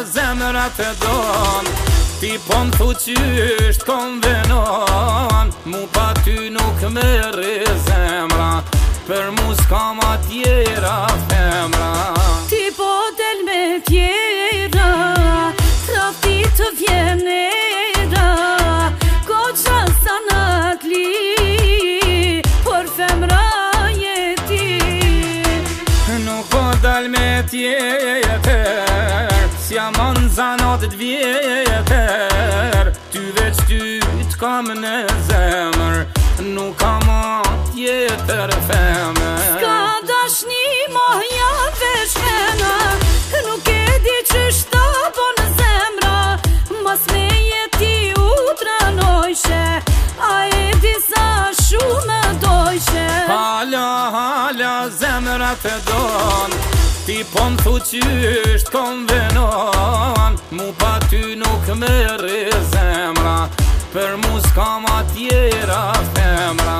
zemra të don. Ti po m'thu qysht kom venon, mu pa ty nuk me rri zemra, për mu s'kam atjera femra. Ti po del me tjera, trafti të vjenera, goqa sa natli, por femra jeti. Nuk po dal me tjetër, s'ja mon zanot t'vjetër, ty veç ty t'kam në zemër, nuk kam tjetër femër. S'ka dashni moja veç mena, nuk e di qysh ta po në zemra, mas me jeti u tranojshe, a e di sa shumë dojshe. Hala zemra të don, ti po m'thu qysht kom venon, mu pa ty nuk me rri zemra, për mu s'kam atjera femra.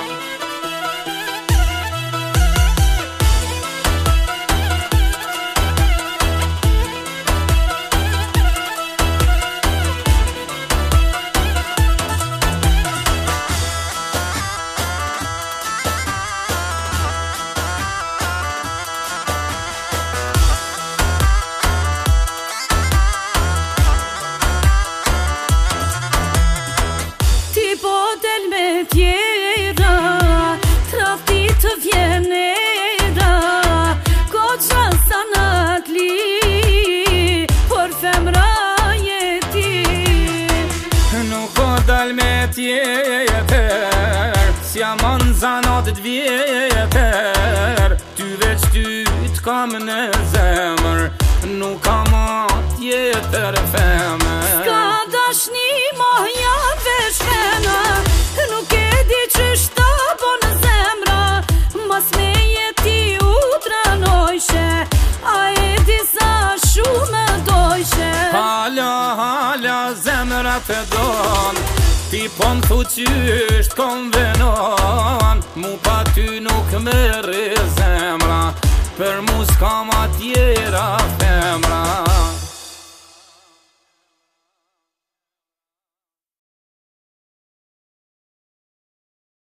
Tjera, trafti të vjenera, goqa sa natli, por femra jeti. Nuk po dal me tjetër, s'ja mon zanot t'vjetër, ty veç ty t'kam në zemër, nuk kam tjetër femër. S'ka dashni moja veç mena, nuk e di qysh ta po në zemra, mas me jeti u tranojshe, a e di sa shumë dojshe. Hala zemra të don, ti po m'thu qysht kom venon, mu pa ty nuk me rri zemra, për mu s'kam atjera femra.